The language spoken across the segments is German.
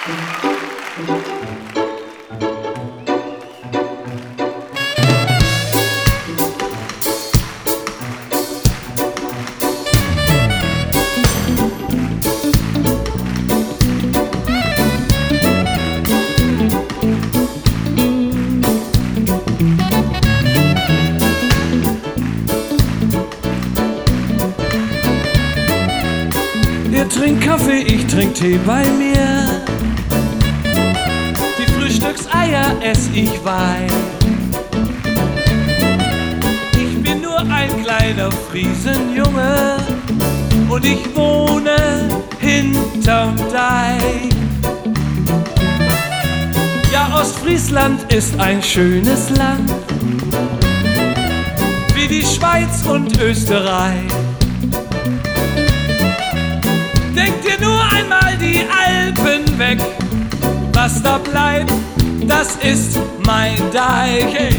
Ihr trinkt Kaffee, ich trink Tee bei mir. Die Frühstückseier ess ich weich. Ich bin nur ein kleiner Friesenjunge und ich wohne hinterm Deich. Ja, Ostfriesland ist ein schönes Land, wie die Schweiz und Österreich. Denkt ihr nur einmal die Alpen weg, was da bleibt, das ist mein Deich. Hey.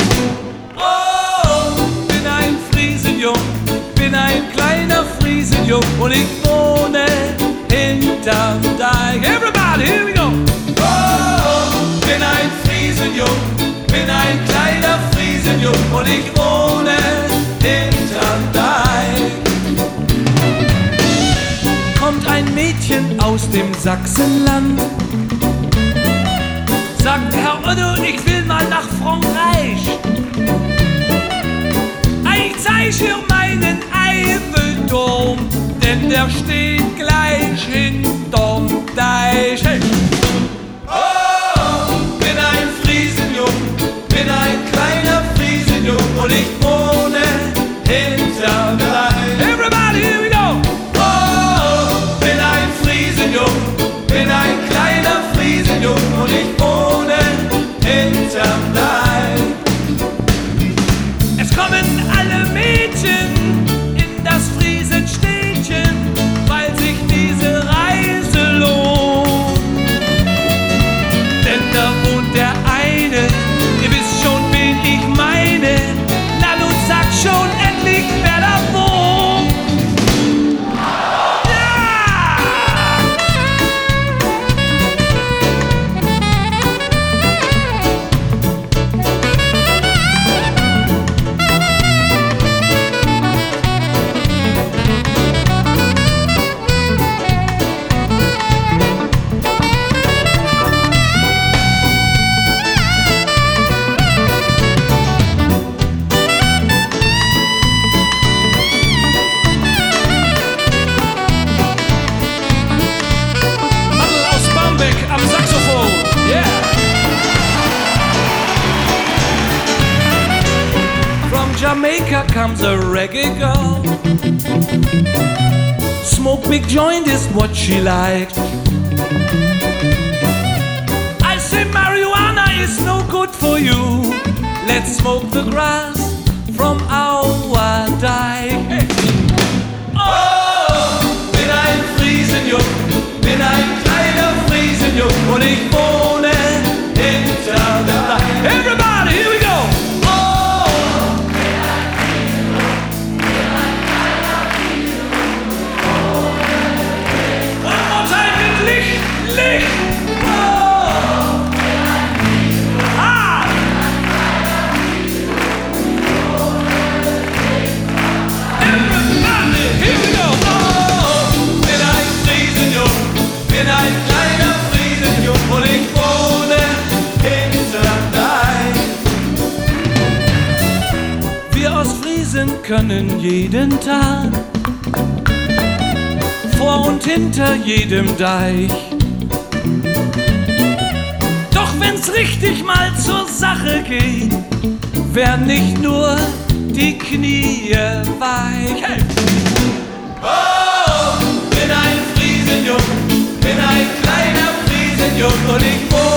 Oh, bin ein Friesenjung, bin ein kleiner Friesenjung und ich wohne hinterm Deich. Everybody, here we go! Oh, bin ein Friesenjung, bin ein kleiner Friesenjung und ich wohne hinterm Deich. Kommt ein Mädchen aus dem Sachsenland, sagt: Herr Otto, ich will mal nach Frankreich. Ich zeig ihr meinen Eiffelturm, denn der steht gleich hinterm Deich. Hey. Oh, bin ein Friesenjung, bin ein kleiner Friesenjung und ich wohne hinterm Deich. Everybody, here we go! Bin ein kleiner Friesenjung und ich wohne hinterm Deich. Es kommen alle Mädchen in das Friesenstädtchen, weil sich diese Reise lohnt. Denn da wohnt der eine, ihr wisst schon, wen ich meine. Na nun sag schon endlich, wer da wohnt. Jamaica comes a reggae girl. Smoke big joint is what she likes. I say marijuana is no good for you. Let's smoke the grass from our Deich. Hey. Oh, bin ein Friesenjung, bin ein kleiner Friesenjung und ich wohne hinter der Deich. Everybody, here we go! Licht! Oh! Ah! Everybody, here we go! Oh! Bin ein Friesenjung, bin ein kleiner Friesenjung und ich wohne hinterm Deich. Wir Ostfriesen können jeden Tag vor und hinter jedem Deich. Doch wenn's richtig mal zur Sache geht, werden nicht nur die Knie weich. Hey. Oh, bin ein Friesenjung, bin ein kleiner Friesenjung und ich wohne